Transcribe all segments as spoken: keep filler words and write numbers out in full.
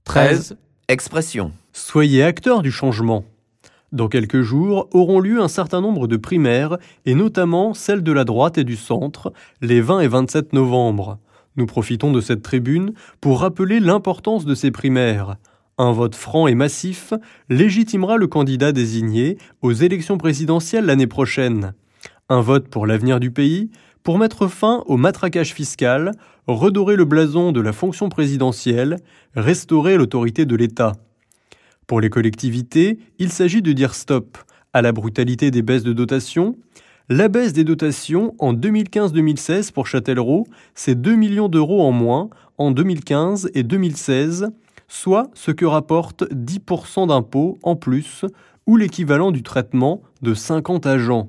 treize. Expression. Soyez acteurs du changement. Dans quelques jours auront lieu un certain nombre de primaires, et notamment celles de la droite et du centre, les vingt et vingt-sept novembre. Nous profitons de cette tribune pour rappeler l'importance de ces primaires. Un vote franc et massif légitimera le candidat désigné aux élections présidentielles l'année prochaine. Un vote pour l'avenir du pays, pour mettre fin au matraquage fiscal, redorer le blason de la fonction présidentielle, restaurer l'autorité de l'État. Pour les collectivités, il s'agit de dire stop à la brutalité des baisses de dotation. La baisse des dotations en deux mille quinze deux mille seize pour Châtellerault, c'est deux millions d'euros en moins en deux mille quinze et deux mille seize, soit ce que rapporte dix pour cent d'impôts en plus, ou l'équivalent du traitement de cinquante agents.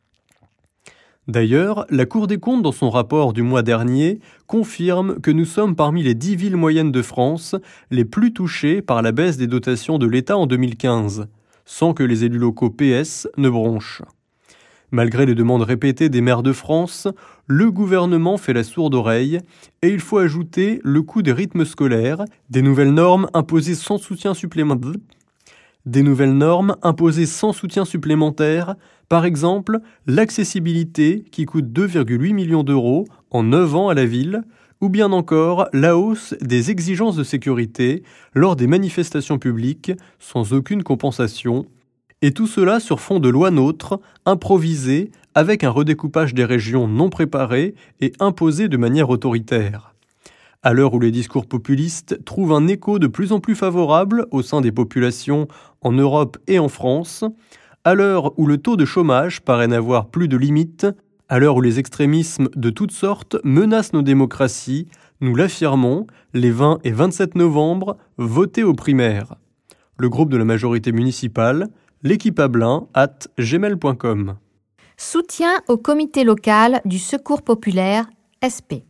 D'ailleurs, la Cour des comptes, dans son rapport du mois dernier, confirme que nous sommes parmi les dix villes moyennes de France les plus touchées par la baisse des dotations de l'État en deux mille quinze, sans que les élus locaux P S ne bronchent. Malgré les demandes répétées des maires de France, le gouvernement fait la sourde oreille et il faut ajouter le coût des rythmes scolaires, des nouvelles normes imposées sans soutien supplémentaire, des nouvelles normes imposées sans soutien supplémentaire, par exemple l'accessibilité qui coûte deux virgule huit millions d'euros en neuf ans à la ville, ou bien encore la hausse des exigences de sécurité lors des manifestations publiques sans aucune compensation, et tout cela sur fond de loi NOTRe, improvisée avec un redécoupage des régions non préparé et imposé de manière autoritaire. À l'heure où les discours populistes trouvent un écho de plus en plus favorable au sein des populations en Europe et en France, à l'heure où le taux de chômage paraît n'avoir plus de limite, à l'heure où les extrémismes de toutes sortes menacent nos démocraties, nous l'affirmons, les vingt et vingt-sept novembre, votez aux primaires. Le groupe de la majorité municipale, l'équipe Abelin, arobase gmail point com. Soutien au comité local du Secours populaire, S P.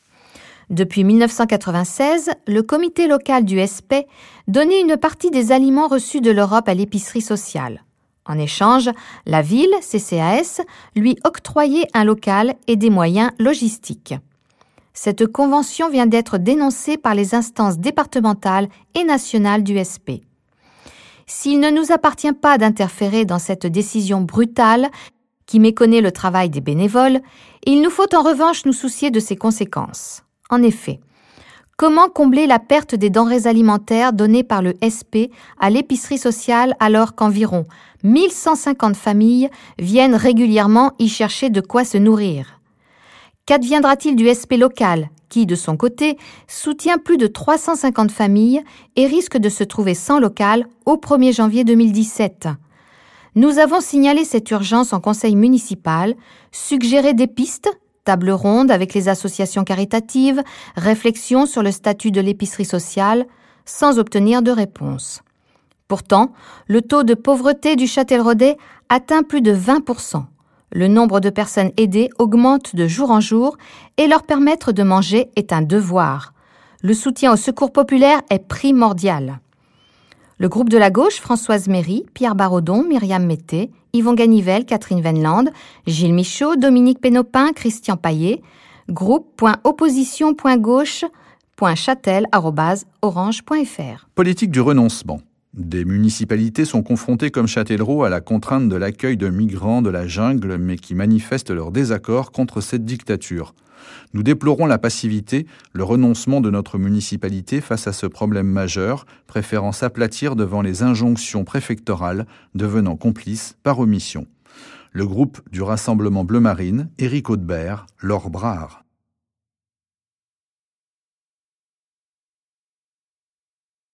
Depuis mille neuf cent quatre-vingt-seize, le comité local du S P donnait une partie des aliments reçus de l'Europe à l'épicerie sociale. En échange, la ville, C C A S, lui octroyait un local et des moyens logistiques. Cette convention vient d'être dénoncée par les instances départementales et nationales du S P. S'il ne nous appartient pas d'interférer dans cette décision brutale qui méconnaît le travail des bénévoles, il nous faut en revanche nous soucier de ses conséquences. En effet, comment combler la perte des denrées alimentaires données par le S P à l'épicerie sociale alors qu'environ mille cent cinquante familles viennent régulièrement y chercher de quoi se nourrir? Qu'adviendra-t-il du S P local qui, de son côté, soutient plus de trois cent cinquante familles et risque de se trouver sans local au premier janvier deux mille dix-sept? Nous avons signalé cette urgence en conseil municipal, suggéré des pistes, table ronde avec les associations caritatives, réflexion sur le statut de l'épicerie sociale, sans obtenir de réponse. Pourtant, le taux de pauvreté du Châtelleraudais atteint plus de vingt pour cent. Le nombre de personnes aidées augmente de jour en jour et leur permettre de manger est un devoir. Le soutien au secours populaire est primordial. Le groupe de la gauche, Françoise Méry, Pierre Barodon, Myriam Mété, Yvon Ganivelle, Catherine Venland, Gilles Michaud, Dominique Pénopin, Christian Paillet, groupe point opposition point gauche point châtel arobase orange point f r. Politique du renoncement. Des municipalités sont confrontées comme Châtellerault à la contrainte de l'accueil de migrants de la jungle, mais qui manifestent leur désaccord contre cette dictature. Nous déplorons la passivité, le renoncement de notre municipalité face à ce problème majeur, préférant s'aplatir devant les injonctions préfectorales, devenant complice par omission. Le groupe du Rassemblement Bleu Marine, Éric Audebert, Laure Brard.